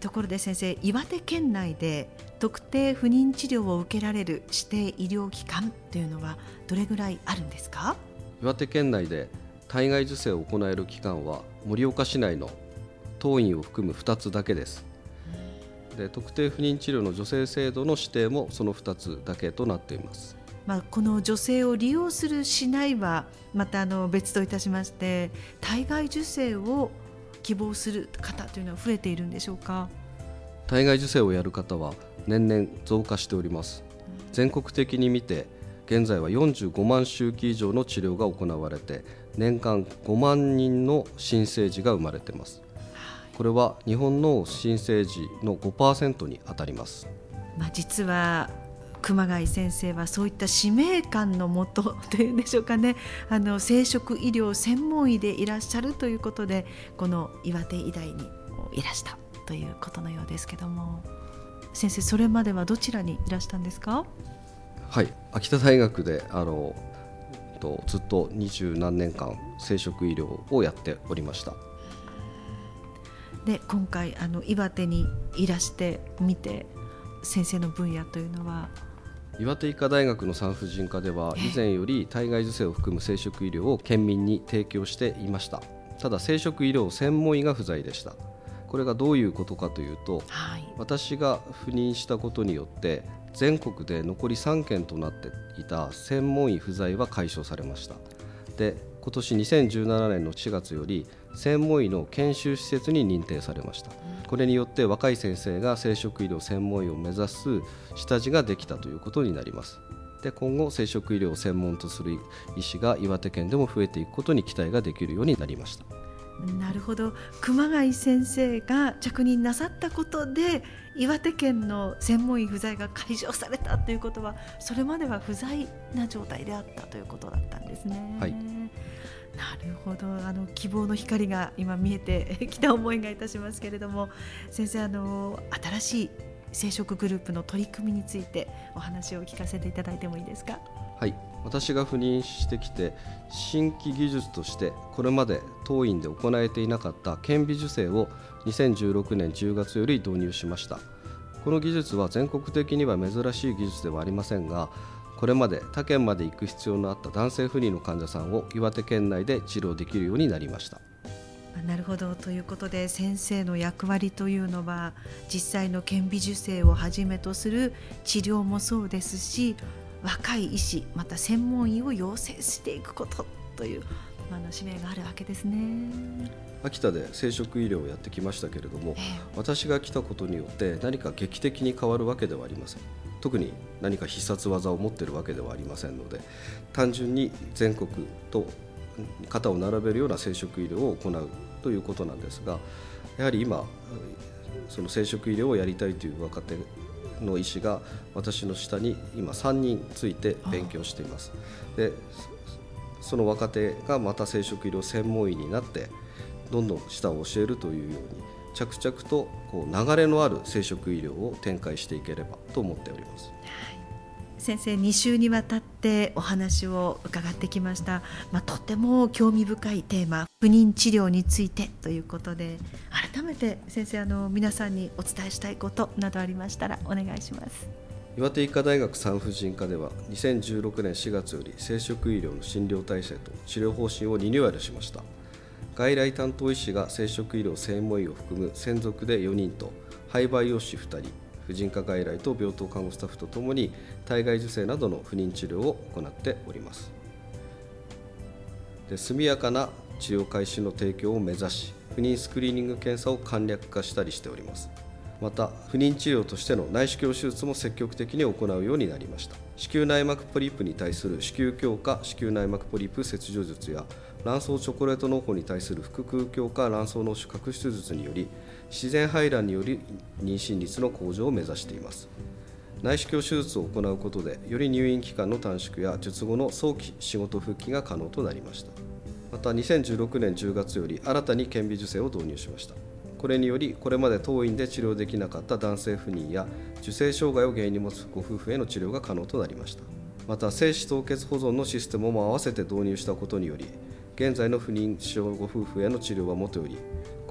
ところで先生、岩手県内で特定不妊治療を受けられる指定医療機関というのはどれぐらいあるんですか？ 岩手県内で体外受精を行える機関は盛岡市内の当院を含む2つだけです。で、特定不妊治療の助成制度の指定もその2つだけとなっています。 この助成を利用するしないはまた別といたしまして、体外受精を希望する方というのは増えているんでしょうか？ 体外受精をやる方は年々増加しております。全国的に見て現在は45万周期以上の治療が行われて、年間5万人の新生児が生まれています。これは日本の新生児の 5% に当たります。 実は熊谷先生はそういった使命感のもとというんでしょうかね、生殖医療専門医でいらっしゃるということで、この岩手医大にいらしたということのようですけども、先生、それまではどちらにいらしたんですか？ はい、秋田大学でずっと20何年間生殖医療をやっておりました。 で、今回岩手にいらしてみて、先生の分野というのは？ 岩手医科大学の産婦人科では以前より体外受精を含む生殖医療を県民に提供していました。ただ生殖医療専門医が不在でした。これがどういうことかというと、私が赴任したことによって全国で残り3件となっていた専門医不在は解消されました。で、今年2017年の4月より専門医の研修施設に認定されました。これによって若い先生が生殖医療専門医を目指す下地ができたということになります。で、今後生殖医療を専門とする医師が岩手県でも増えていくことに期待ができるようになりました。 なるほど。熊谷先生が着任なさったことで岩手県の専門医不在が解消されたということは、それまでは不在な状態であったということだったんですね。 はい、 なるほど。希望の光が今見えてきた思いがいたしますけれども、先生、新しい生殖グループの取り組みについてお話を聞かせていただいてもいいですか？ はい、私が赴任してきて新規技術としてこれまで当院で行えていなかった顕微授精を2016年10月より導入しました。この技術は全国的には珍しい技術ではありませんが、これまで他県まで行く必要のあった男性不妊の患者さんを岩手県内で治療できるようになりました。 なるほど。ということで先生の役割というのは、実際の顕微授精をはじめとする治療もそうですし、若い医師また専門医を養成していくことという使命があるわけですね。 秋田で生殖医療をやってきましたけれども、私が来たことによって何か劇的に変わるわけではありません。特に何か必殺技を持っているわけではありませんので、単純に全国と肩を並べるような生殖医療を行うということなんですが、やはり今その生殖医療をやりたいという若手の医師が私の下に今3人ついて勉強しています。で、その若手がまた生殖医療専門医になってどんどん下を教えるというように着々と流れのある生殖医療を展開していければと思っております。 先生、2週にわたってお話を伺ってきました。とても興味深いテーマ、不妊治療についてということで、改めて先生、皆さんにお伝えしたいことなどありましたらお願いします。 岩手医科大学産婦人科では2016年4月より生殖医療の診療体制と治療方針をリニューアルしました。外来担当医師が生殖医療専門医を含む専属で4人と胚培養士2人、婦人科外来と病棟看護スタッフとともに体外受精などの不妊治療を行っております。で、速やかな治療開始の提供を目指し、不妊スクリーニング検査を簡略化したりしております。また不妊治療としての内視鏡手術も積極的に行うようになりました。子宮内膜ポリープに対する子宮強化子宮内膜ポリープ切除術や卵巣チョコレート嚢胞に対する腹腔強化卵巣脳腫核出術により自然排卵により妊娠率の向上を目指しています。内視鏡手術を行うことでより入院期間の短縮や術後の早期仕事復帰が可能となりました。また2016年10月より新たに顕微授精を導入しました。これによりこれまで当院で治療できなかった男性不妊や受精障害を原因に持つご夫婦への治療が可能となりました。また精子凍結保存のシステムも合わせて導入したことにより現在の不妊症ご夫婦への治療はもとより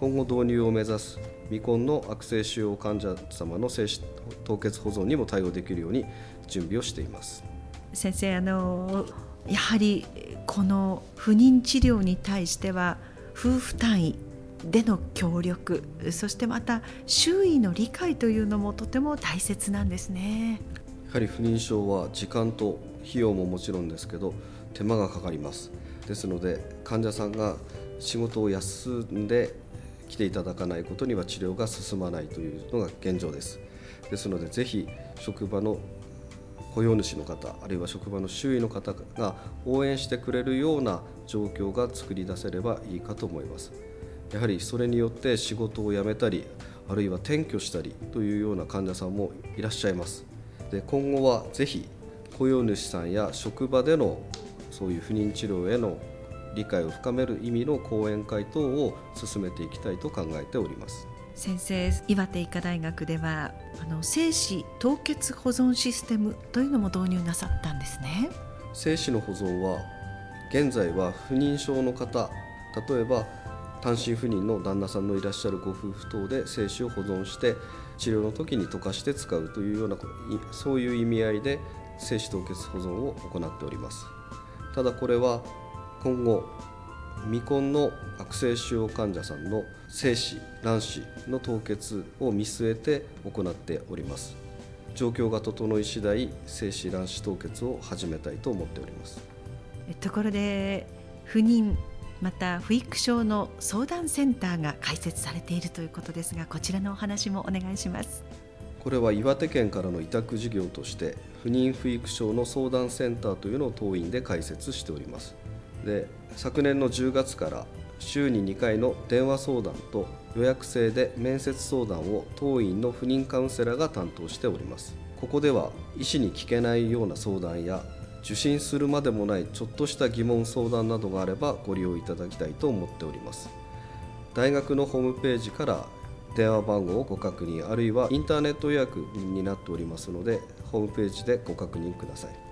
今後導入を目指す未婚の悪性腫瘍患者様の精子凍結保存にも対応できるように準備をしています。 先生、やはりこの不妊治療に対しては夫婦単位での協力、そしてまた周囲の理解というのもとても大切なんですね。 やはり不妊症は時間と費用ももちろんですけど手間がかかります。ですので患者さんが仕事を休んで来ていただかないことには治療が進まないというのが現状です。ですのでぜひ職場の雇用主の方、あるいは職場の周囲の方が応援してくれるような状況が作り出せればいいかと思います。やはりそれによって仕事を辞めたり、あるいは転居したりというような患者さんもいらっしゃいます。で、今後はぜひ雇用主さんや職場でのそういう不妊治療への理解を深める意味の講演会等を進めていきたいと考えております。 先生、岩手医科大学では精子凍結保存システムというのも導入なさったんですね。 精子の保存は現在は不妊症の方、例えば単身赴任の旦那さんのいらっしゃるご夫婦等で精子を保存して治療の時に溶かして使うというようなそういう意味合いで精子凍結保存を行っております。ただこれは今後未婚の悪性腫瘍患者さんの精子卵子の凍結を見据えて行っております。状況が整い次第精子卵子凍結を始めたいと思っております。 ところで不妊また不育症の相談センターが開設されているということですが、こちらのお話もお願いします。 これは岩手県からの委託事業として不妊不育症の相談センターというのを当院で開設しております。で、昨年の10月から週に2回の電話相談と予約制で面接相談を当院の不妊カウンセラーが担当しております。ここでは医師に聞けないような相談や受診するまでもないちょっとした疑問相談などがあればご利用いただきたいと思っております。大学のホームページから電話番号をご確認、あるいはインターネット予約になっておりますのでホームページでご確認ください。